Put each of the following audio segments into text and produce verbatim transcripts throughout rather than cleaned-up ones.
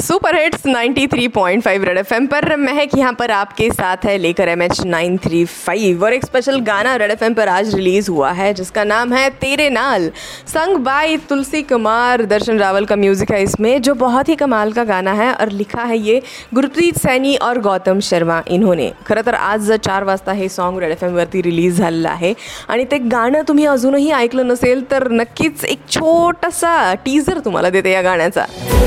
Super hits ninety three point five red FM पर महक यहाँ पर आपके साथ है लेकर M H nine three five. और एक स्पेशल गाना रेड एफएम पर आज रिलीज हुआ है जिसका नाम है तेरे नाल, संग बाय तुलसी कुमार। दर्शन रावल का म्यूजिक है इसमें, जो बहुत ही कमाल का गाना है और लिखा है ये गुरप्रीत सैनी और गौतम शर्मा इन्होंने। खरं तर आज चार वाजता हे सॉन्ग रेड एफ एमवरती रिलीज झालेलं आहे आणि ते गाणं तुम्ही अजूनही ऐकलं नसेल तर नक्कीच एक छोटासा टीजर तुम्हाला देते या गाण्याचा।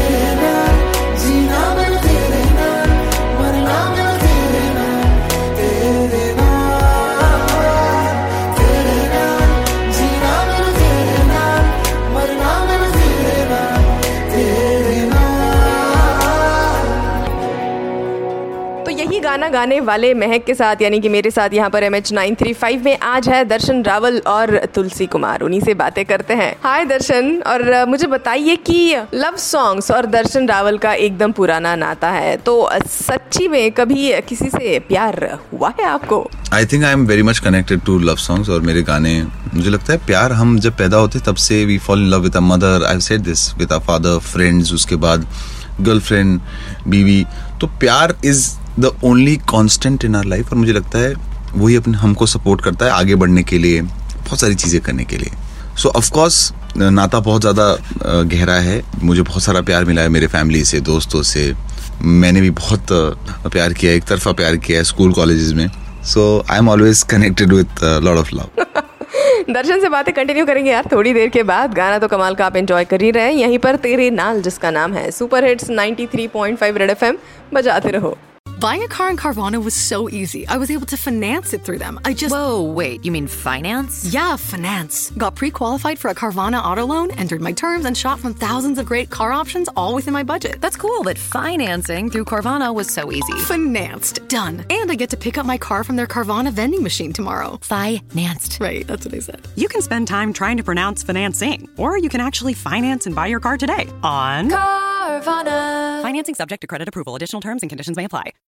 यही गाना गाने वाले महक के साथ यानी कि मेरे साथ यहाँ पर M H nine three five में आज है दर्शन रावल और तुलसी कुमार। उन्हीं से बातें करते हैं। हाय दर्शन, और मुझे बताइए कि लव सॉन्ग्स और दर्शन रावल का एकदम पुराना नाता है, तो सच्ची में कभी किसी से प्यार हुआ है आपको? I think I am very much connected to love songs और मेरे गाने, मुझे लगता है प्यार हम जब पैदा होते तब से we fall in love with a mother, I have said this, with a father, friends, उसके बाद गर्लफ्रेंड, बीवी। तो प्यार is the only constant in our life और मुझे लगता है वही अपने हमको सपोर्ट करता है आगे बढ़ने के लिए, बहुत सारी चीज़ें करने के लिए। सो ऑफकोर्स नाता बहुत ज़्यादा गहरा है, मुझे बहुत सारा प्यार मिला है मेरे फैमिली से, दोस्तों से। मैंने भी बहुत प्यार किया, एक तरफा प्यार किया है स्कूल कॉलेजेस में। So I am always connected with lot of love. Darshan से बातें कंटिन्यू करेंगे यार थोड़ी देर के बाद। गाना तो कमाल का आप एंजॉय कर ही रहे हैं यहीं पर तेरे नाल, जिसका नाम है super hits ninety three point five red FM. बजाते रहो। Buying a car in Carvana was so easy. I was able to finance it through them. I just... Whoa, wait, you mean finance? Yeah, finance. Got pre-qualified for a Carvana auto loan, entered my terms, and shot from thousands of great car options, all within my budget. That's cool, but financing through Carvana was so easy. Financed. Done. And I get to pick up my car from their Carvana vending machine tomorrow. Financed. Right, that's what I said. You can spend time trying to pronounce financing, or you can actually finance and buy your car today on Carvana. Financing subject to credit approval. Additional terms and conditions may apply.